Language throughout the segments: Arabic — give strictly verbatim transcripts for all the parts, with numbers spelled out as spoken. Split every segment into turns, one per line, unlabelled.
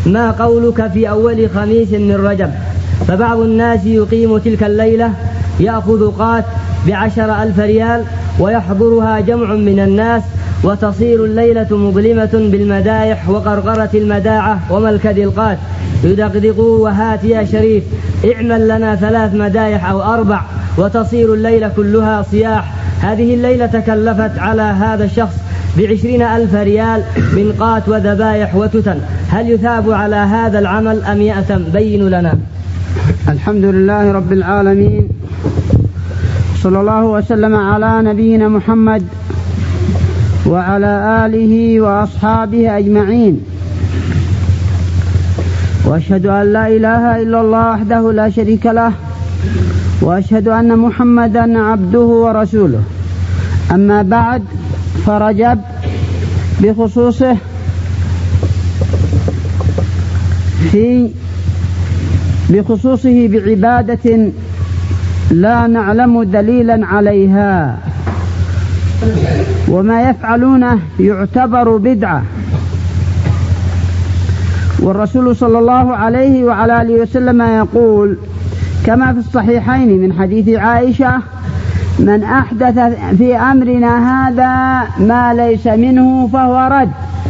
ما قولك في أول خميس من رجب؟ فبعض الناس يقيم تلك الليلة يأخذ قات بعشر ألف ريال ويحضرها جمع من الناس، وتصير الليلة مظلمة بالمدايح وقرقرة المداعة وملكد القات، يدقدقوا وهات يا شريف اعمل لنا ثلاث مدايح أو أربع، وتصير الليلة كلها صياح. هذه الليلة تكلفت على هذا الشخص بعشرين ألف ريال من قات وذبايح وتتن، هل يثاب على هذا العمل أم يأثم؟ بين لنا.
الحمد لله رب العالمين، صلى الله وسلم على نبينا محمد وعلى آله وأصحابه أجمعين، وأشهد أن لا إله إلا الله وحده لا شريك له، وأشهد أن محمدا عبده ورسوله. أما بعد، فرجب بخصوصه في بخصوصه بعبادة لا نعلم دليلا عليها، وما يفعلونه يعتبر بدعة. والرسول صلى الله عليه وعلى آله وسلم يقول كما في الصحيحين من حديث عائشة: من أحدث في أمرنا هذا ما ليس منه فهو رد.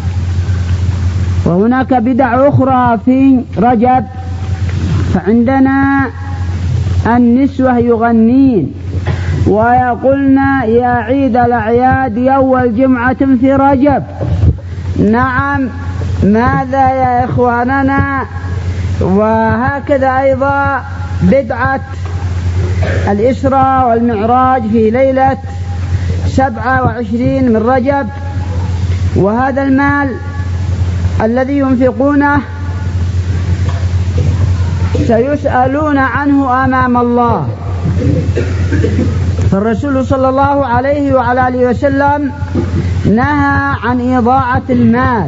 وهناك بدع أخرى في رجب، فعندنا النسوة يغنين ويقولن يا عيد الأعياد يوم جمعة في رجب. نعم، ماذا يا إخواننا؟ وهكذا أيضا بدعة الإسراء والمعراج في ليلة سبعة وعشرين من رجب، وهذا المال الذي ينفقونه سيسألون عنه أمام الله. فالرسول صلى الله عليه وعلى آله وسلم نهى عن إضاعة المال،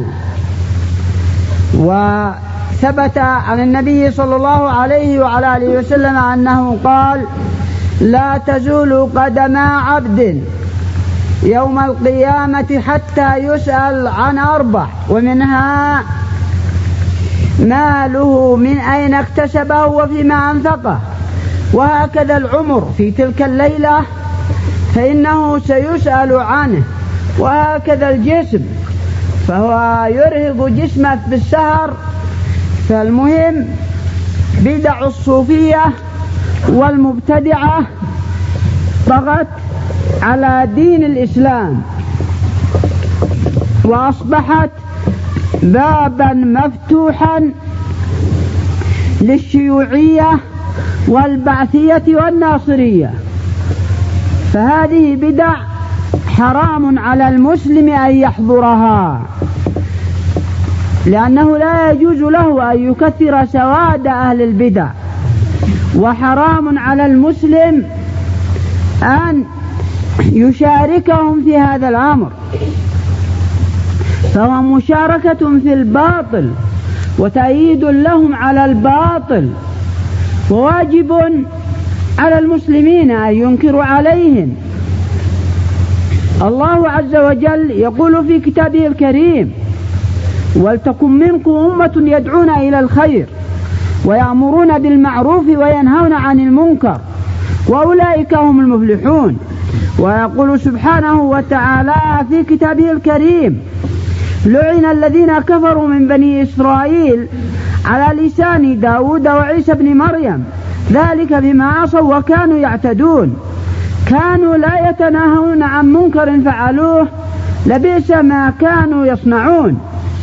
وثبت عن النبي صلى الله عليه وعلى آله وسلم أنه قال: لا تزول قدم عبد يوم القيامة حتى يسأل عن أربع، ومنها ماله من أين اكتسبه وفيما أنفقه. وهكذا العمر في تلك الليلة فإنه سيسأل عنه، وهكذا الجسم فهو يرهق جسمه بالسهر. فالمهم بدع الصوفية والمبتدعة طغت على دين الإسلام، وأصبحت بابا مفتوحا للشيوعية والبعثية والناصرية. فهذه بدع حرام على المسلم أن يحضرها، لأنه لا يجوز له أن يكثر سواد أهل البدع، وحرام على المسلم أن يشاركهم في هذا الأمر، فهو مشاركة في الباطل وتأييد لهم على الباطل، وواجب على المسلمين أن ينكروا عليهم. الله عز وجل يقول في كتابه الكريم: ولتكن منكم أمة يدعون إلى الخير ويأمرون بالمعروف وينهون عن المنكر وأولئك هم المفلحون. ويقول سبحانه وتعالى في كتابه الكريم: لعن الذين كفروا من بني إسرائيل على لسان داود وعيسى بن مريم ذلك بما عصوا وكانوا يعتدون، كانوا لا يتناهون عن منكر فعلوه لبئس ما كانوا يصنعون.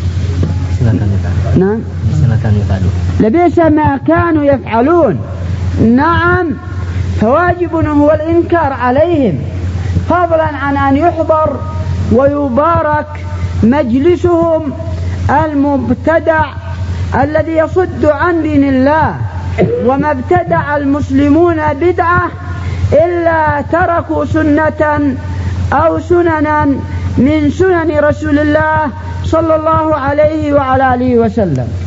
نعم، لبئس ما كانوا يفعلون. نعم، فواجب هو الإنكار عليهم، فضلا عن أن يحضر ويبارك مجلسهم المبتدع الذي يصد عن دين الله. وما ابتدع المسلمون بدعة إلا تركوا سنة أو سننا من سنن رسول الله صلى الله عليه وعلى آله وسلم.